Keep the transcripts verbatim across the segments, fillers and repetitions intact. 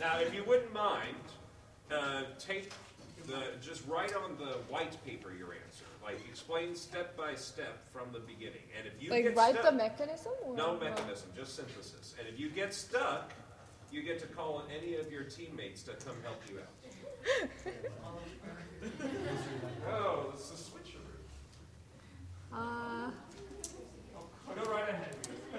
Now, if you wouldn't mind, uh, take the, just write on the white paper your answer. Like, explain step by step from the beginning. And if you like get write stuck, the mechanism? Or no mechanism, just synthesis. And if you get stuck, you get to call on any of your teammates to come help you out. Oh, this is a switcheroo. Uh, Go right ahead.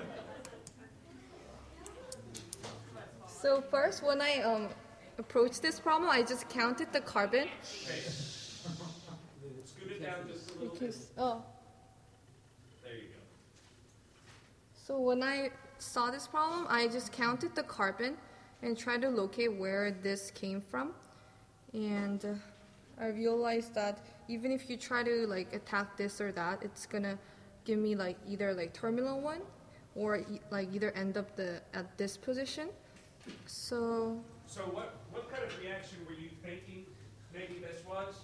so first, when I um, approached this problem, I just counted the carbon. Okay. Scoot it down just a little Because, bit. oh. There you go. So when I saw this problem, I just counted the carbon and tried to locate where this came from. And uh, I realized that even if you try to like attack this or that, it's gonna give me like either like terminal one or e- like either end up the at this position. So So what, what kind of reaction were you thinking maybe this was?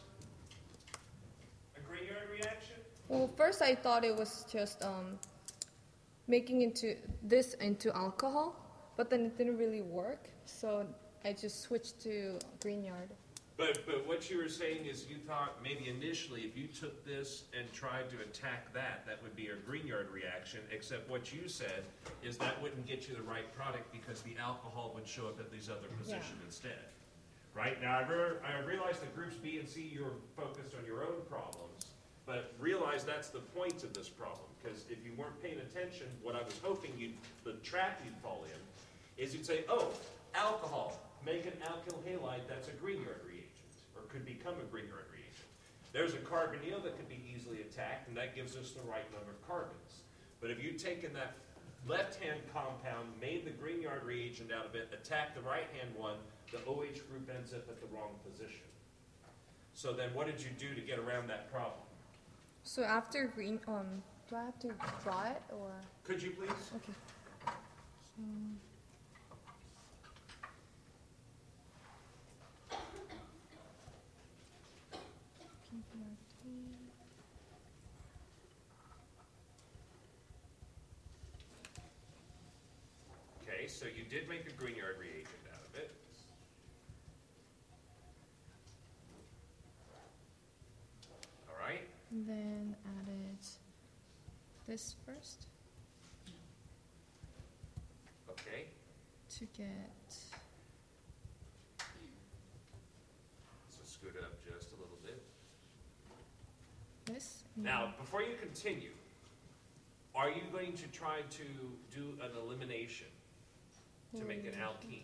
A Grignard reaction? well, first I thought it was just um, making into this into alcohol, but then it didn't really work. So I just switched to Grignard. But but what you were saying is you thought maybe initially if you took this and tried to attack that, that would be a Grignard reaction, except what you said is that wouldn't get you the right product because the alcohol would show up at these other positions Yeah. instead. Right? Now, I, re- I realize that groups B and C, you're focused on your own problems, but realize that's the point of this problem, because if you weren't paying attention, what I was hoping you'd, the trap you'd fall in, is you'd say, oh, alcohol, make an alkyl halide, that's a Grignard reagent, or could become a Grignard reagent. There's a carbonyl that could be easily attacked, and that gives us the right number of carbons. But if you'd taken that left-hand compound, made the Grignard reagent out of it, attacked the right-hand one, the O H group ends up at the wrong position. So then what did you do to get around that problem? So after green, um, do I have to draw it or? Could you please? Okay. So, Okay, so you did make a Grignard reagent out of it. All right. and then added this first Okay. to get. So scoot it up just a little bit. This. and Now, before you continue, are you going to try to do an elimination to make an alkene?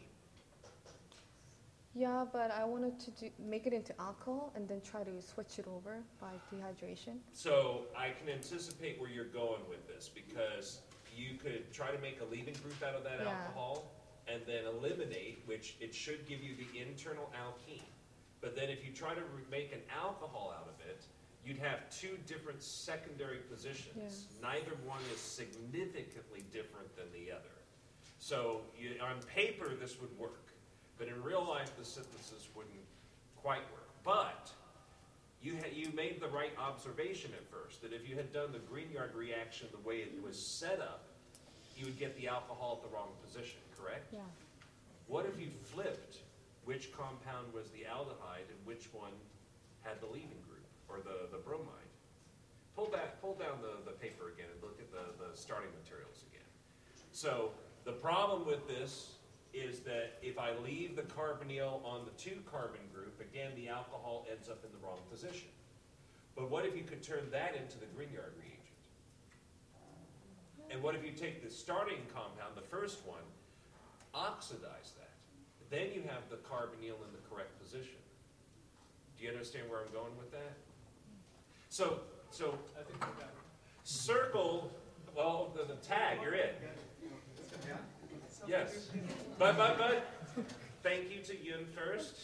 Yeah, but I wanted to do, make it into alcohol and then try to switch it over by dehydration. So I can anticipate where you're going with this, because you could try to make a leaving group out of that Yeah. alcohol and then eliminate, which it should give you the internal alkene. But then if you try to re- make an alcohol out of it, you'd have two different secondary positions. Yeah. Neither one is significantly different than the other. So you, on paper, this would work. But in real life, the synthesis wouldn't quite work. But you, ha- you made the right observation at first, that if you had done the Grignard reaction the way it was set up, you would get the alcohol at the wrong position, correct? Yeah. What if you flipped which compound was the aldehyde and which one had the leaving group, or the, the bromide? Pull back, pull down the, the paper again and look at the, the starting materials again. So the problem with this is that if I leave the carbonyl on the two carbon group, again, the alcohol ends up in the wrong position. But what if you could turn that into the Grignard reagent? And what if you take the starting compound, the first one, oxidize that? Then you have the carbonyl in the correct position. Do you understand where I'm going with that? So, so I think we got it. circle, well, the, the tag, you're in. Yes. But, but, but, thank you to Yun first.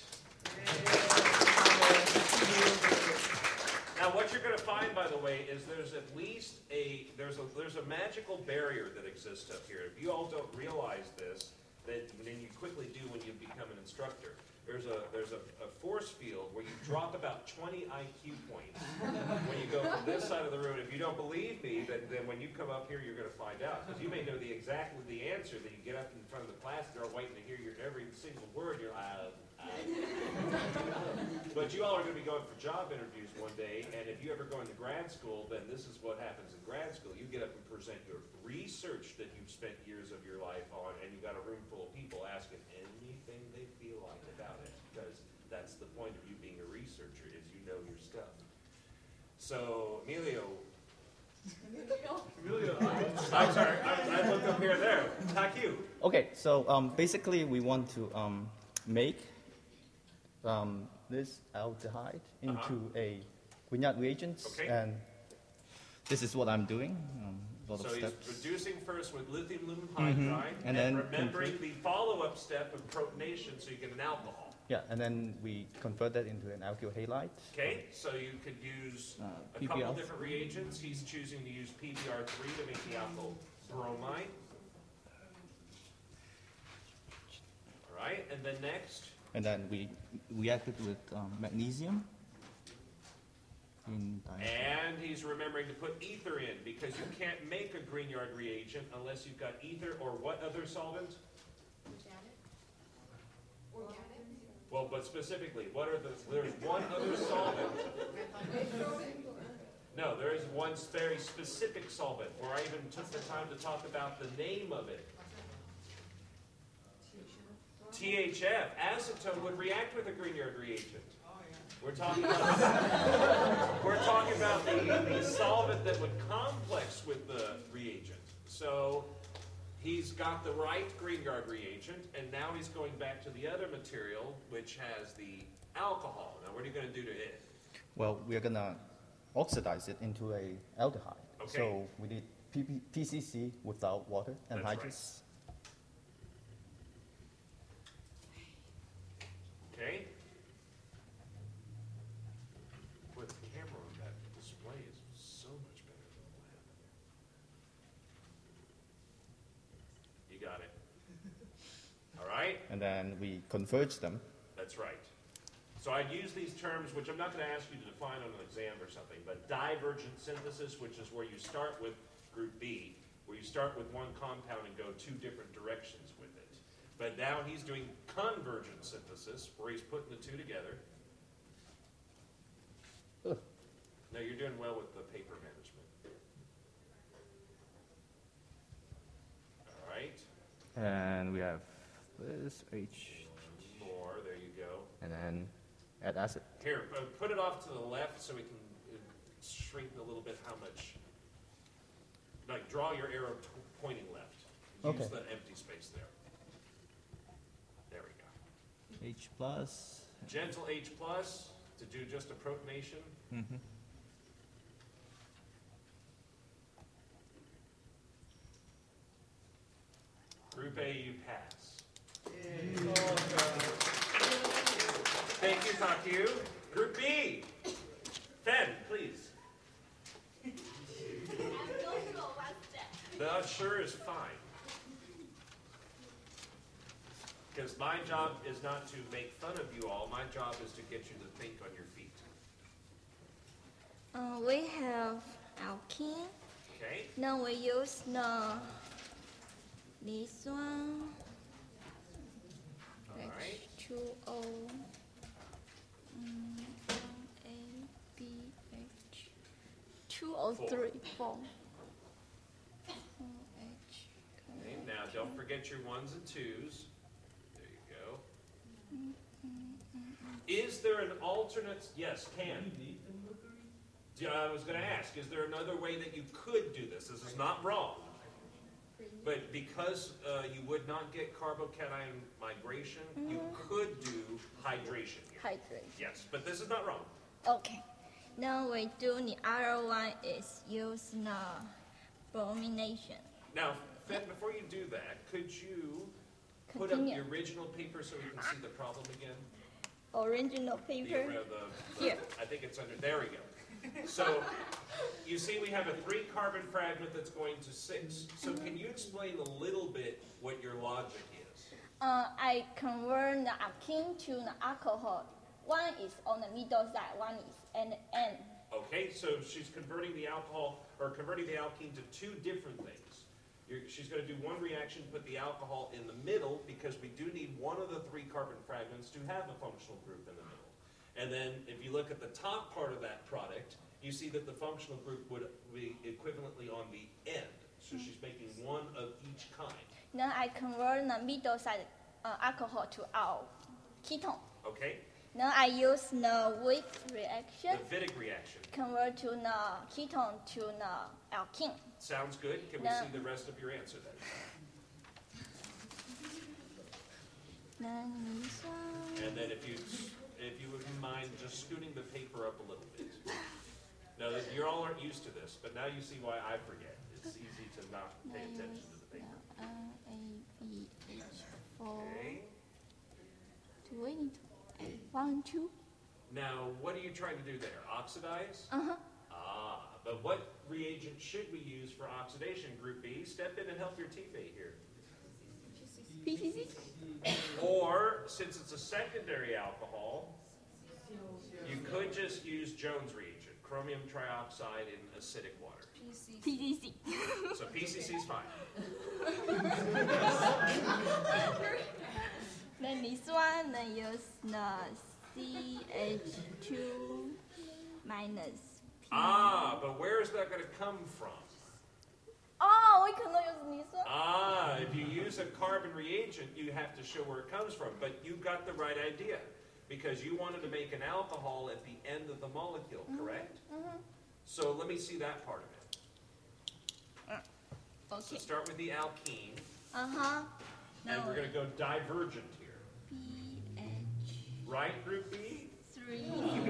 Now, what you're going to find, by the way, is there's at least a, there's a, there's a magical barrier that exists up here. If you all don't realize this, that then you quickly do when you become an instructor. There's a there's a, a force field where you drop about twenty I Q points when you go from this side of the room. If you don't believe me, then, then when you come up here, you're going to find out. Because you may know the exactly the answer, that you get up in front of the class, they're waiting to hear your every single word. You're like, uh, but you all are going to be going for job interviews one day, and if you ever go into grad school, then this is what happens in grad school. You get up and present your research that you've spent years of your life on, and you've got a room full of people asking anything they feel like about it, because that's the point of you being a researcher, is you know your stuff. So, Emilio. Emilio. I'm sorry, I, I looked up here and there. Taku. Okay, so um, basically we want to um, make um, this aldehyde into Uh-huh. a Grignard reagent, Okay. and this is what I'm doing. Um, a lot So of he's steps. reducing first with lithium aluminum Mhm. hydride, And and, then remembering the follow-up step of protonation, so you get an alcohol. Yeah, and then we convert that into an alkyl halide. Okay, so you could use Uh, a P B couple R. different reagents. He's choosing to use P B R three to make the alkyl bromide. All right, and then next, And then we reacted with um, magnesium. In diacetyl. and he's remembering to put ether in, because you can't make a Grignard reagent unless you've got ether or what other solvent? Well, but specifically, what are the, there's one other solvent. No, there is one very specific solvent, where I even took the time to talk about the name of it. T H F, acetone, would react with a Grignard reagent. We're talking about, we're talking about the, the solvent that would complex with the reagent. So he's got the right Grignard reagent, and now he's going back to the other material, which has the alcohol. Now, what are you going to do to it? Well, we're gonna oxidize it into a aldehyde. Okay. So we need P P P C C without water and That's right. hydrous. Okay? Boy, the camera on that display is so much better than the lab. You got it. All right? And then we converge them. That's right. So I'd use these terms, which I'm not going to ask you to define on an exam or something, but divergent synthesis, which is where you start with group B, where you start with one compound and go two different directions with it. But now he's doing convergent synthesis, where he's putting the two together. Ugh. No, you're doing well with the paper management. All right. And we have this H, More, there you go. and then add acid. Here, uh, put it off to the left so we can uh, shrink a little bit how much. Like, draw your arrow t- pointing left. Use Okay. the empty space there. There we go. H plus. Gentle H plus to do just a protonation. Mm-hmm. Group A, you pass. Thank you, Taku. Group B, Fen, please. The sure is fine. Because my job is not to make fun of you all. My job is to get you to think on your feet. Uh, we have alkene. Okay? Now we use the this one. All right. H two O. Mm, A B H. Two O three four. O H. Okay, now don't forget your ones and twos. There you go. Is there an alternate? Yes, can. Yeah, I was going to ask, is there another way that you could do this? This is not wrong. But because uh, you would not get carbocation migration, you could do hydration here. Hydrate. Yes, but this is not wrong. Okay. Now we do the other one is use the bromination. Now, Finn, before you do that, could you put up Continue. the original paper so we can see the problem again? Original The, paper. uh, the, the, Here. I think it's under, there we go. So, you see we have a three carbon fragment that's going to six. So can you explain a little bit what your logic is? Uh, I convert the alkene to the alcohol. One is on the middle side, one is at the end. Okay, so she's converting the alcohol, or converting the alkene to two different things. You're, she's going to do one reaction, put the alcohol in the middle, because we do need one of the three carbon fragments to have a functional group in the middle. And then if you look at the top part of that product, you see that the functional group would be equivalently on the end. So she's making one of each kind. Then I convert the middle side uh, alcohol to our ketone. Okay? Then I use the Wick reaction, The Wittig reaction. convert to the ketone to the alkene. Sounds good. Can we No. see the rest of your answer then? Then this one. And then if you, if you wouldn't mind just scooting the paper up a little bit. Now, that you all aren't used to this, but now you see why I forget. It's easy to not pay Then attention use to the paper. the R A B H four. Okay. Do we need to add one, two? Now, what are you trying to do there? Oxidize? Uh-huh. Ah, but what reagent should we use for oxidation, Group B? Step in and help your teammate here. P C C. Or, since it's a secondary alcohol, you could just use Jones reagent, chromium trioxide in acidic water. P C C. So P C C is fine. Then this one, then use the C H two minus P. Ah, but where is that going to come from? Oh, we cannot use this one. Ah, if you use a carbon reagent, you have to show where it comes from. But you got the right idea, because you wanted to make an alcohol at the end of the molecule, correct? Mm-hmm. So let me see that part of it. So Okay. start with the alkene, Uh-huh. and Now we're going to go divergent here. P H Right, Group B? three.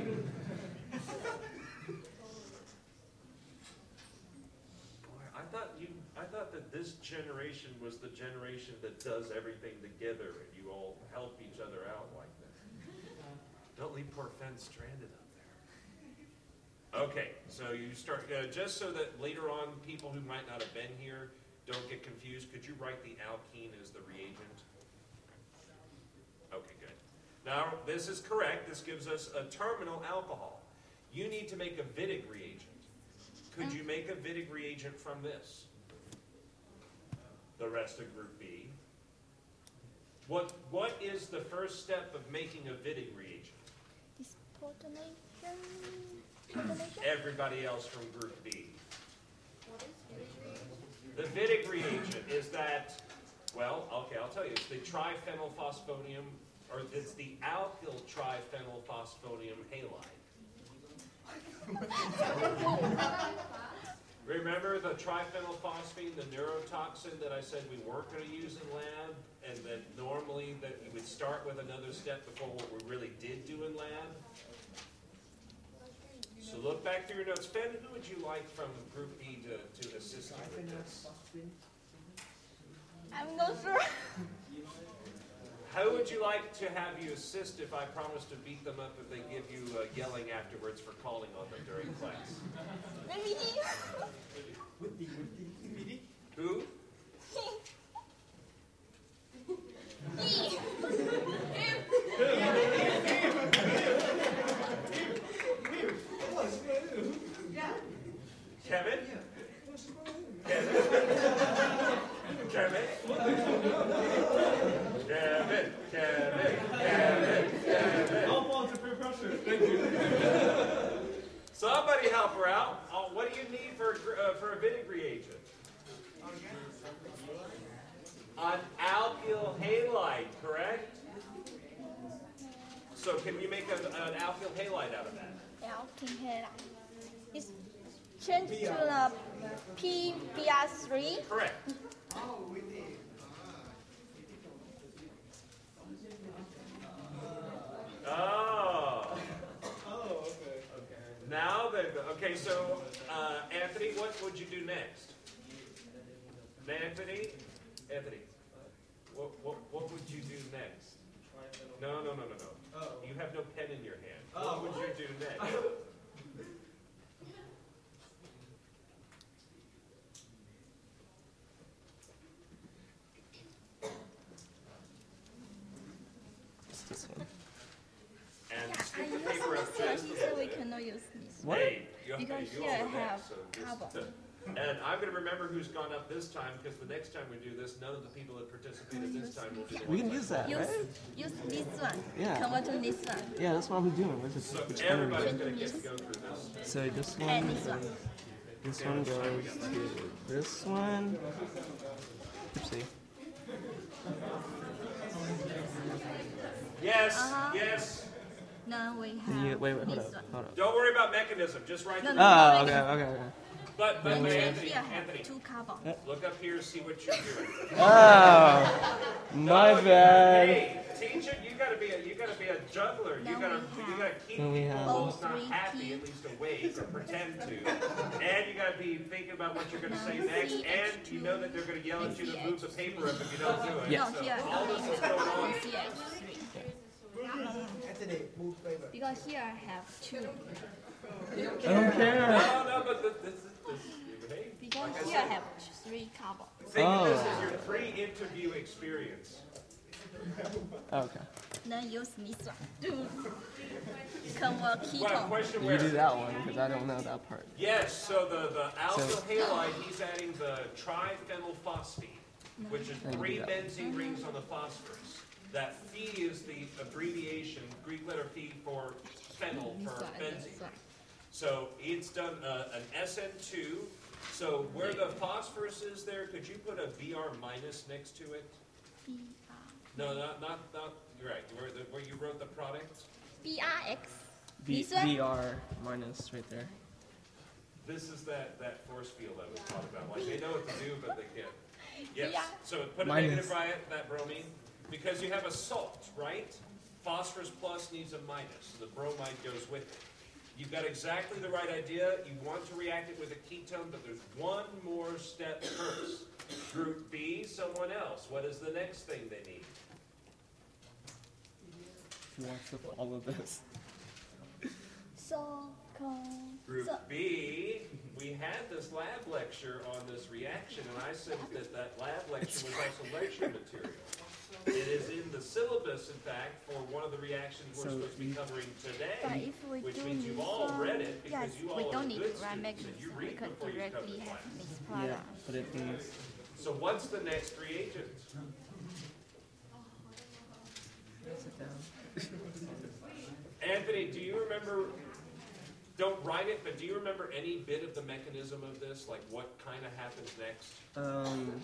Boy, I thought you, I thought that this generation was the generation that does everything together, and you all help each other out like that. Don't leave poor Fen stranded up there. Okay, so you start, uh, just so that later on, people who might not have been here don't get confused, could you write the alkene as the reagent? Okay, good. Now, this is correct. This gives us a terminal alcohol. You need to make a Wittig reagent. Could you make a Wittig reagent from this? The rest of Group B. What, what is the first step of making a Wittig reagent? Is protonation. Protonation? Everybody else from Group B. The Wittig reagent is that, well, okay, I'll tell you. It's the triphenylphosphonium, or it's the alkyl triphenylphosphonium halide. Remember the triphenylphosphine, the neurotoxin that I said we weren't going to use in lab, and that normally that you would start with another step before what we really did do in lab? So look back through your notes. Ben, who would you like from Group B to, to assist you with this? I'm not sure. How would you like to have you assist if I promise to beat them up if they give you uh, yelling afterwards for calling on them during class? Maybe Who? Kevin? Kevin? Kevin? Kevin, Kevin, Kevin, Kevin. I'll fall into peer pressure. Thank you. Somebody help her out. Oh, what do you need for a, gr- uh, for a Wittig reagent? An alkyl halide, correct? So can you make a, an alkyl halide out of that? alkene halide. It's changed to the P B R three. Correct. Oh. Oh, okay. Now then, okay, so uh, Anthony, what would you do next? Anthony? Anthony, what, what, what would you do next? No, no, no, no, no. Oh. You have no pen in your hand. Oh. What would you do next? paper up This one, just he a said little we bit. cannot use this. What? Hey, you, Because you here all I know that, have so just- carbon. And I'm going to remember who's gone up this time, because the next time we do this, none of the people that participated this time will be the We can ones use that, Use, right? use this one. Yeah. Convert to this one. Yeah, that's what I'm doing. Where's it? So Which one are we everybody's doing? going to get to go through this. So this one, And this one. this one goes to this one. Oopsie. Yes, Uh-huh. yes. Now we have Can you, wait, wait, hold this up, one. hold up. Don't worry about mechanism, just write No, the no. Oh, okay, okay, okay. But, but And Anthony, here I have Anthony, two carbon. look up here, see what you're doing. Oh, my No, bad. Hey, teacher, you gotta be a, you gotta be a juggler. You Now gotta, we you gotta keep Now we people have- almost not Oh, three happy, key. at least awake, or pretend to. And you gotta be thinking about what you're gonna say next, and you know that they're gonna yell at you to move the paper up if you don't do it. Yeah. No, So here all this is going on. C H three. Anthony, move paper. Because here I have two. I don't care. No, no, but this, this, this, hey, Because like I here I said, have three carbon. think of this Oh. as your pre-interview experience. Okay. Then use this one. Convert What, ketone. question You where? do that one because I don't know that part. Yes, so the, the alkyl halide, he's adding the triphenylphosphine, which is I three do that. benzene rings on the phosphorus. That phi is the abbreviation, Greek letter phi for phenyl This for one and this benzene. one. So it's done uh, an S N two. So where the phosphorus is there, could you put a Br minus next to it? B R. No, not, not, not, you're right, where, the, where you wrote the product? B R X. B, This one? B R minus right there. This is that, that force field I was talking about. Like, they know what to do, but they can't. Yes, Yeah. so put a Minus. negative by it, that bromine, because you have a salt, right? Phosphorus plus needs a minus, the bromide goes with it. You've got exactly the right idea, you want to react it with a ketone, but there's one more step first. Group B, someone else, what is the next thing they need? Who wants to follow this? So, con. Group So, B, we had this lab lecture on this reaction, and I said that that lab lecture was also lecture material. It is in the syllabus, in fact, for one of the reactions we're So supposed to be you- covering but today, if we which do means you've this all one, read it, yes, because you we all are don't the need good to write students, and you mechanism. We read could before you come directly to have class. mixed Yeah, product. put it in. So what's the next reagent? Sit down. Anthony, do you remember, don't write it, but do you remember any bit of the mechanism of this? Like what kind of happens next? Um,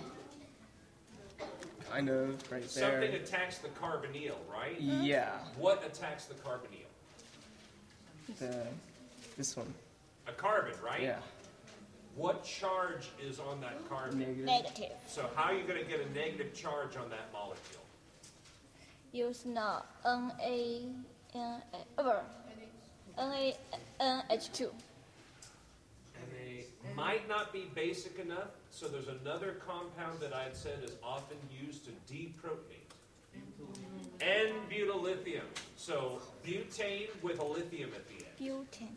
kind of right there. Something attacks the carbonyl, right? Yeah. What attacks the carbonyl? The this one. A carbon, right? Yeah. What charge is on that carbon? Negative. Negative. So how are you going to get a negative charge on that molecule? Use the N A N A over N A N H two. And they might not be basic enough, so there's another compound that I had said is often used to deprotonate. N-butyllithium. So butane with a lithium at the end. Butane.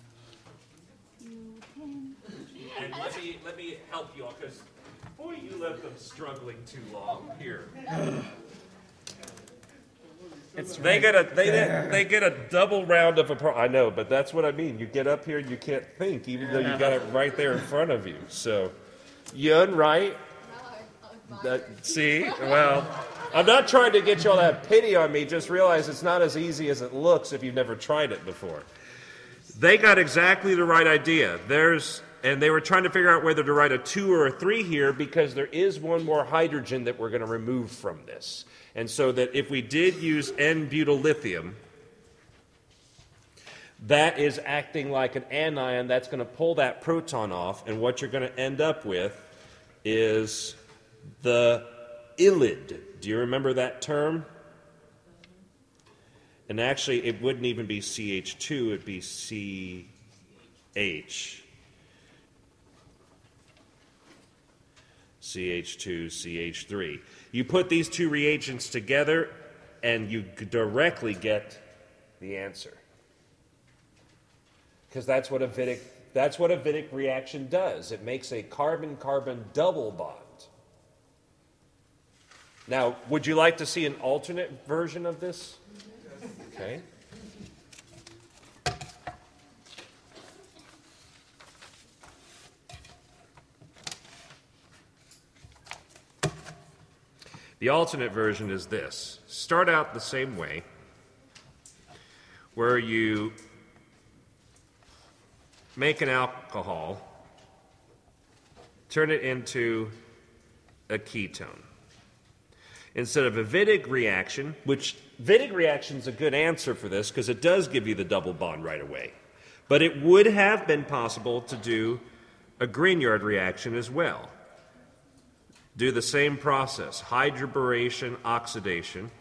Butane. And let me let me help you all, because boy, you left them struggling too long here. It's They get a they get, they get a double round of a pro- I know, but that's what I mean. You get up here and you can't think, even though you got it right there in front of you. So, Yun, right? That, see, well, I'm not trying to get y'all to have pity on me. Just realize it's not as easy as it looks if you've never tried it before. They got exactly the right idea. There's and they were trying to figure out whether to write a two or a three here because there is one more hydrogen that we're going to remove from this. And so that if we did use N-butyllithium, that is acting like an anion. That's going to pull that proton off, and what you're going to end up with is the ylide. Do you remember that term? And actually, it wouldn't even be C H two, it'd be C H. C H two, C H three. You put these two reagents together, and you directly get the answer. Because that's what a Wittig, that's what a Wittig reaction does. It makes a carbon-carbon double bond. Now, would you like to see an alternate version of this? Okay. The alternate version is this. Start out the same way, where you make an alcohol, turn it into a ketone. Instead of a Wittig reaction, which Wittig reaction is a good answer for this because it does give you the double bond right away. But it would have been possible to do a Grignard reaction as well. Do the same process, hydroboration, oxidation,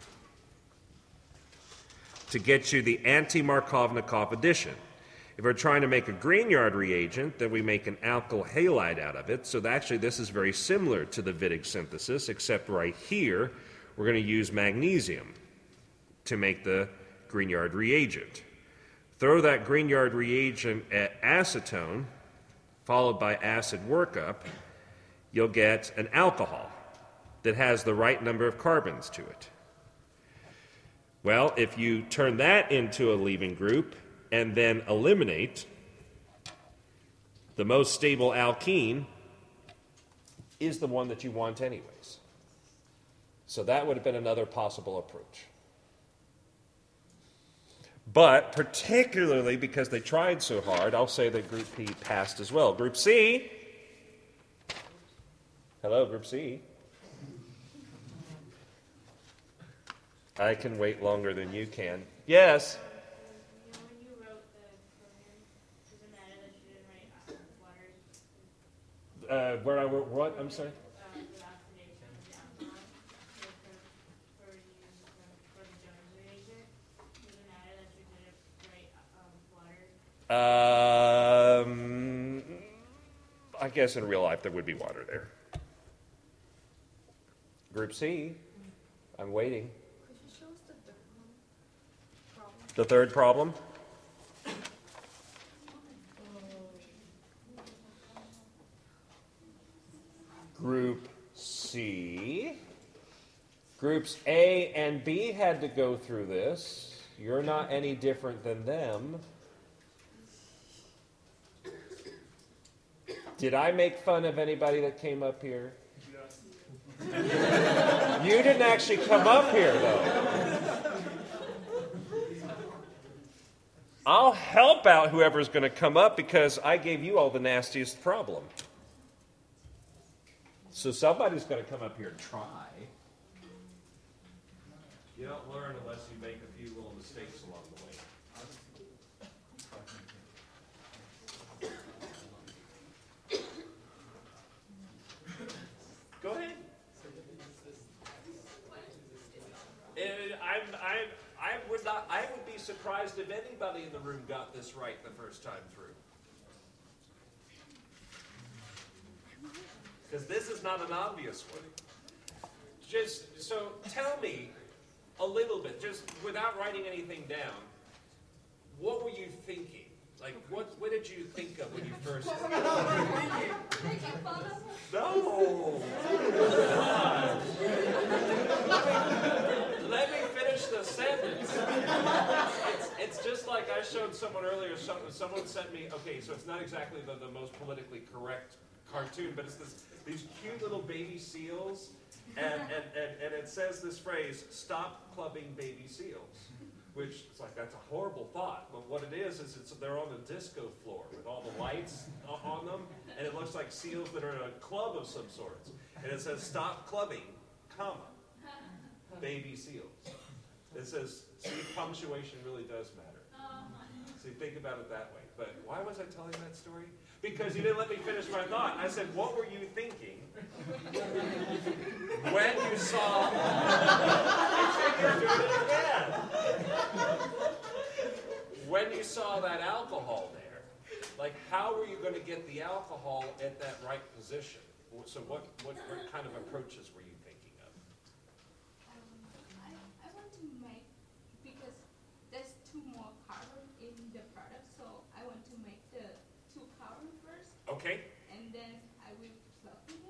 to get you the anti-Markovnikov addition. If we're trying to make a Grignard reagent, then we make an alkyl halide out of it. So actually this is very similar to the Wittig synthesis, except right here we're going to use magnesium to make the Grignard reagent. Throw that Grignard reagent at acetone, followed by acid workup, you'll get an alcohol that has the right number of carbons to it. Well, if you turn that into a leaving group and then eliminate, the most stable alkene is the one that you want anyways. So that would have been another possible approach. But particularly because they tried so hard, I'll say that Group P passed as well. Group C. Hello, Group C. I can wait longer than you can. Yes? When you wrote the program, does it matter that you didn't write water? Uh, where I wrote what? I'm sorry? Uh, the oxidation of the alcohol for, for, for, use, um, for the Jones reagent. Does it matter that you didn't write um, water? Um, I guess in real life there would be water there. Group C. I'm waiting. Could you show us the third one? Problem? The third problem? Group C. Groups A and B had to go through this. You're not any different than them. Did I make fun of anybody that came up here? You didn't actually come up here, though. I'll help out whoever's going to come up because I gave you all the nastiest problem. So somebody's going to come up here and try. You don't learn unless you make a few little mistakes along the way. Go ahead. And I'm, I'm, I would not. I would be surprised if anybody in the room got this right the first time through. Because this is not an obvious one. Just so tell me a little bit, just without writing anything down. What were you thinking? Like, what? What did you think of when you first? No. Let me finish the sentence. It's, it's just like I showed someone earlier. Someone, someone sent me. Okay, so it's not exactly the, the most politically correct cartoon, but it's this these cute little baby seals, and and, and, and it says this phrase: "Stop clubbing baby seals." Which it's like that's a horrible thought, but what it is is it's they're on a disco floor with all the lights on them, and it looks like seals that are in a club of some sorts. And it says "Stop clubbing, comma, baby seals." It says, see, punctuation really does matter. See, think about it that way. But why was I telling that story? Because you didn't let me finish my thought. I said, what were you thinking when you saw... You're doing it again. When you saw that alcohol there, like how were you going to get the alcohol at that right position? So what, what, what kind of approaches were you thinking of? Um, I, I want to make, because there's two more carbon in the product, so I want to make the two carbon first. Okay. And then I will plug it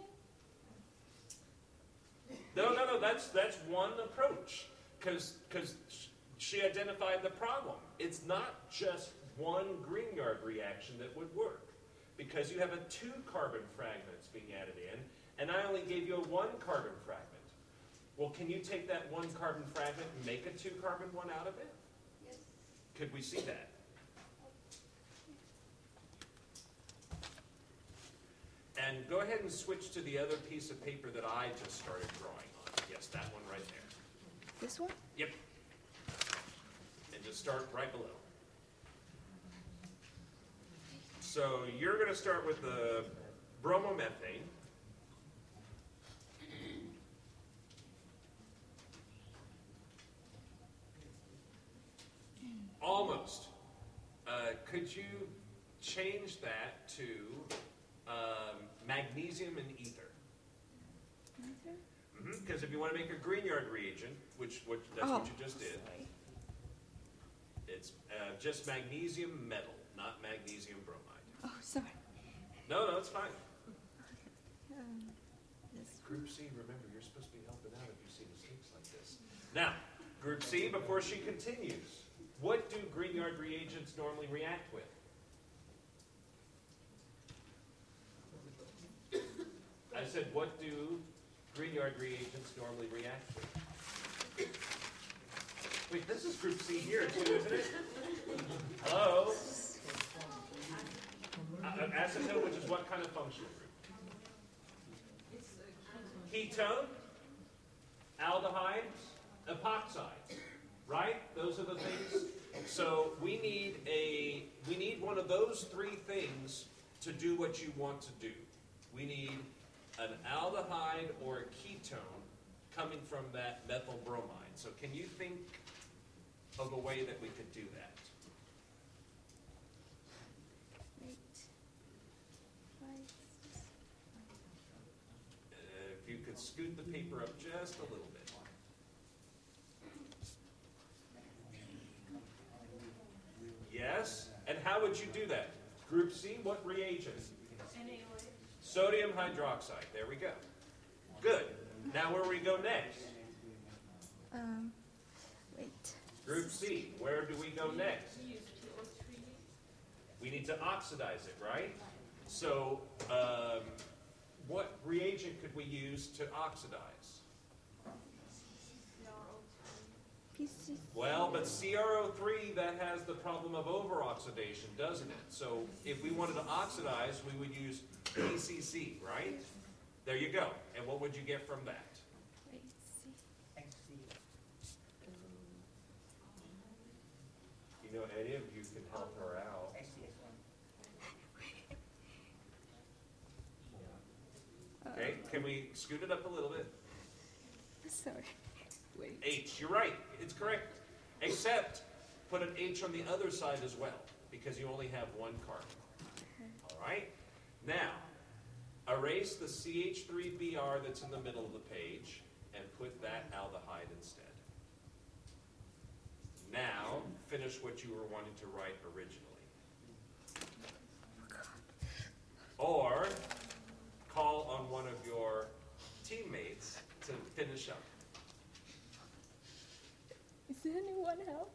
in. No, no, no, that's, that's one approach. Because because she identified the problem. It's not just one Grignard reaction that would work. Because you have a two carbon fragments being added in, and I only gave you a one carbon fragment. Well, Well, can you take that one carbon fragment and make a two carbon one out of it? Yes. Could we see that? And go ahead and switch to the other piece of paper that I just started drawing on. Yes, that one right there. This one? Yep. And just start right below. So you're going to start with the bromomethane. Almost. Uh, could you change that to um, magnesium and ether? Because if you want to make a Grignard reagent, which, which that's what you just did, it's uh, just magnesium metal, not magnesium bromide. Oh, sorry. No, no, it's fine. Um, this Group C, remember, you're supposed to be helping out if you see mistakes like this. Now, Group C, before she continues, what do Grignard reagents normally react with? I said, what do Grignard reagents normally react with? Wait, this is Group C here too, isn't it? Hello? Uh, acetone, which is what kind of functional group? Ketone, aldehydes, epoxides, right? Those are the things. So we need a we need one of those three things to do what you want to do. We need an aldehyde or a ketone coming from that methyl bromide. So can you think of a way that we could do that? Wait. Right. Uh, if you could scoot the paper up just a little bit. Yes? And how would you do that? Group C, what reagent? Sodium hydroxide. There we go. Good. Now where we go next? Um, wait. Group C. Where do we go next? We need to oxidize it, right? So um, what reagent could we use to oxidize? P C. Well, but C R O three, that has the problem of overoxidation, doesn't it? So if we wanted to oxidize, we would use P C C, right? There you go. And what would you get from that? Wait. C. You know, any of you can help her out. Okay, can we scoot it up a little bit? Sorry. Wait. H, you're right, it's correct. Except put an H on the other side as well, because you only have one carbon. All right? Now, erase the C H three B R that's in the middle of the page and put that aldehyde instead. Now, finish what you were wanting to write originally. Or call on one of your teammates to finish up. Is there anyone help?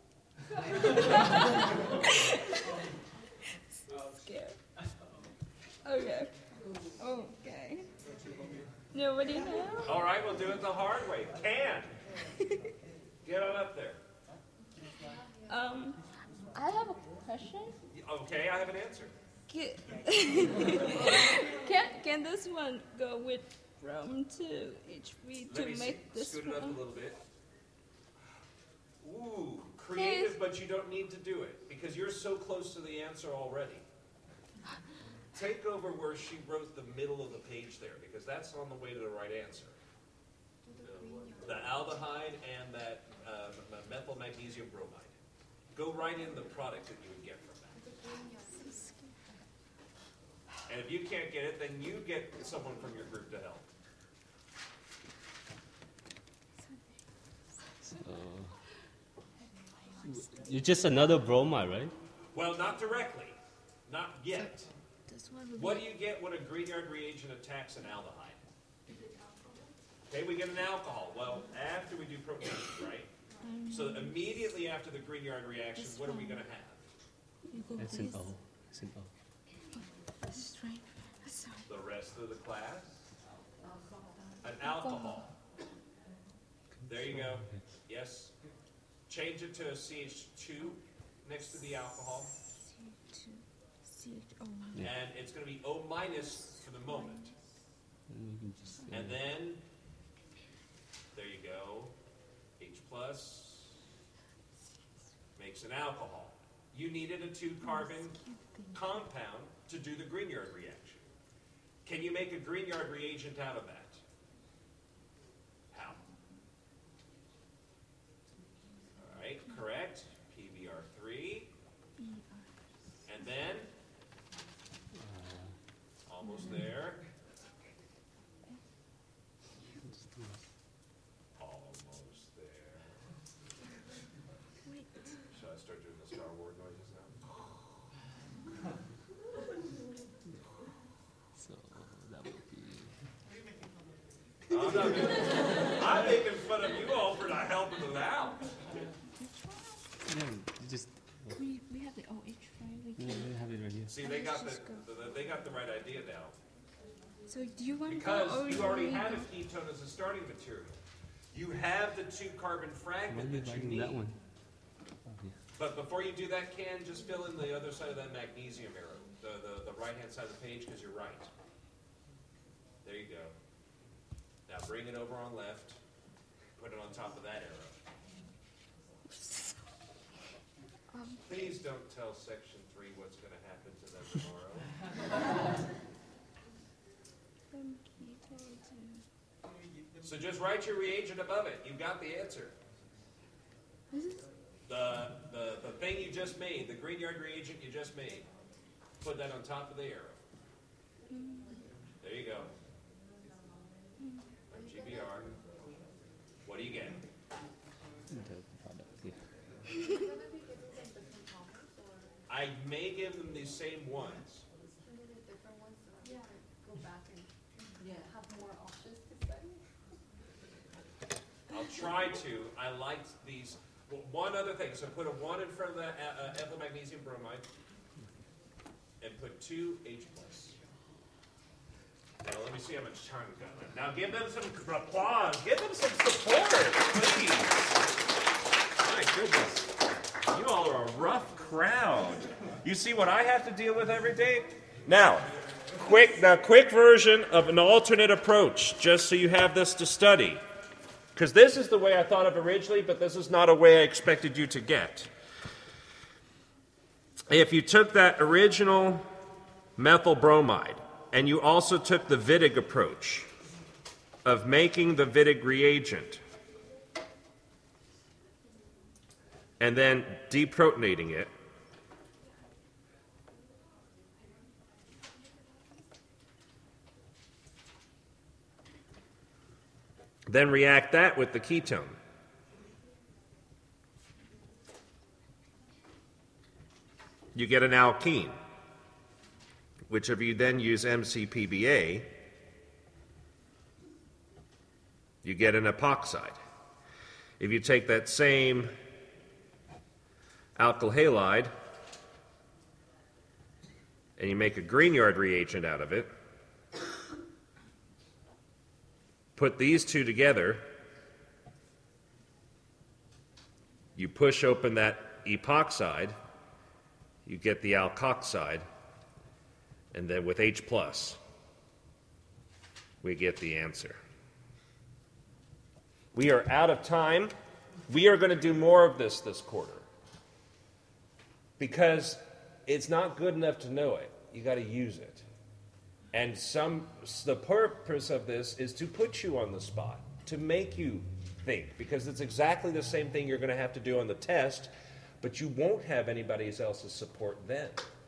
Scared. Okay. Okay. Nobody know? All right, we'll do it the hard way. Can. Get on up there. Um, I have a question. Okay, I have an answer. Can, can, can this one go with brom to H three to Let me see. make this Scoot it up a one? little bit. Ooh, creative, but you don't need to do it because you're so close to the answer already. Take over where she wrote the middle of the page there because that's on the way to the right answer. The aldehyde and that uh, methyl magnesium bromide. Go right in the product that you would get from that. And if you can't get it, then you get someone from your group to help. You're just another bromide, right? Well, not directly. Not yet. This one would What be do you get when a Grignard reagent attacks an aldehyde? Okay, we get an alcohol. Well, after we do protein, right? So immediately after the Grignard reaction, what are we going to have? you go It's an please. O. It's an O. This is right. Sorry. The rest of the class? An alcohol. There you go. Yes. Change it to C H two next to the alcohol. Yeah. And it's going to be O minus for the moment. And you can just, uh, And then, there you go. H plus makes an alcohol. You needed a two carbon compound to do the Grignard reaction. Can you make a Grignard reagent out of that? How? All right, correct. P B R three. And then, almost there. Almost there. Should I start doing the Star Wars noises now? so that would be. I'm not making, I'm making fun of you all for not helping them out. Yeah, you just. We, we have the O H, right? We Yeah, can. they have it right here. See, they got the, the they got the right idea now. So do you want Because to go or you do already we have go? a ketone as a starting material. You have the two carbon Why are fragment you that you writing need. that one? Oh, yeah. But before you do that, Ken, just fill in the other side of that magnesium arrow, the, the, the right-hand side of the page, because you're right. There you go. Now bring it over on left, put it on top of that arrow. Um, Please don't tell section three what's going to happen to them tomorrow. from keto to. So just write your reagent above it. You've got the answer. This is The, the, the thing you just made, the Grignard reagent you just made, put that on top of the arrow. There you go. M G B R. What do you get? The product, yeah. I may give them the same ones. Yeah, go back and have more options to study. I'll try to. I liked these. Well, one other thing. So put a one in front of the uh, uh, ethyl magnesium bromide, and put two H plus. Now let me see how much time we've got left. Now give them some applause. Give them some support, please. My goodness. You all are a rough crowd. You see what I have to deal with every day? Now, quick, the quick version of an alternate approach, just so you have this to study. Because this is the way I thought of originally, but this is not a way I expected you to get. If you took that original methyl bromide, and you also took the Wittig approach of making the Wittig reagent, and then deprotonating it, then react that with the ketone. You get an alkene, which if you then use M C P B A, you get an epoxide. If you take that same alkyl halide and you make a Grignard reagent out of it, put these two together, you push open that epoxide, you get the alkoxide, and then with H plus, we get the answer. We are out of time. We are going to do more of this this quarter because it's not good enough to know it. You got to use it. And some the purpose of this is to put you on the spot, to make you think, because it's exactly the same thing you're going to have to do on the test, but you won't have anybody else's support then.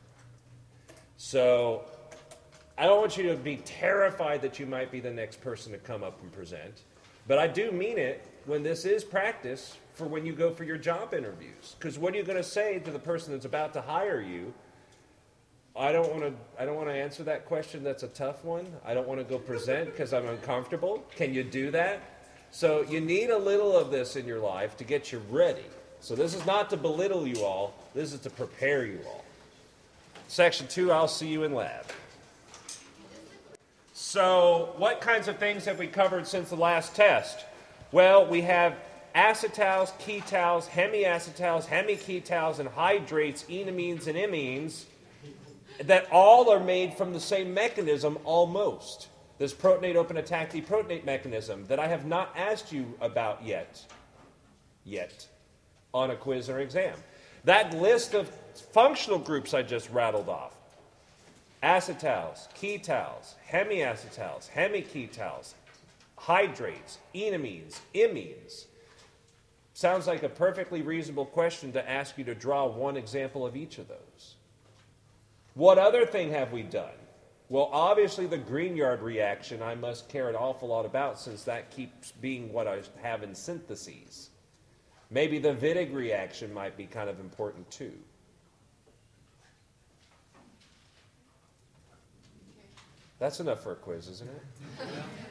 So I don't want you to be terrified that you might be the next person to come up and present, but I do mean it when this is practice for when you go for your job interviews. Because what are you going to say to the person that's about to hire you? I don't want to. I don't want to answer that question. That's a tough one. I don't want to go present because I'm uncomfortable. Can you do that? So you need a little of this in your life to get you ready. So this is not to belittle you all. This is to prepare you all. Section two, I'll see you in lab. So what kinds of things have we covered since the last test? Well, we have acetals, ketals, hemiacetals, hemiketals, and hydrates, enamines and imines, that all are made from the same mechanism almost. This protonate open attack deprotonate mechanism that I have not asked you about yet, yet, on a quiz or exam. That list of functional groups I just rattled off, acetals, ketals, hemiacetals, hemiketals, hydrates, enamines, imines, sounds like a perfectly reasonable question to ask you to draw one example of each of those. What other thing have we done? Well, obviously the Grignard reaction I must care an awful lot about, since that keeps being what I have in syntheses. Maybe the Wittig reaction might be kind of important too. That's enough for a quiz, isn't it?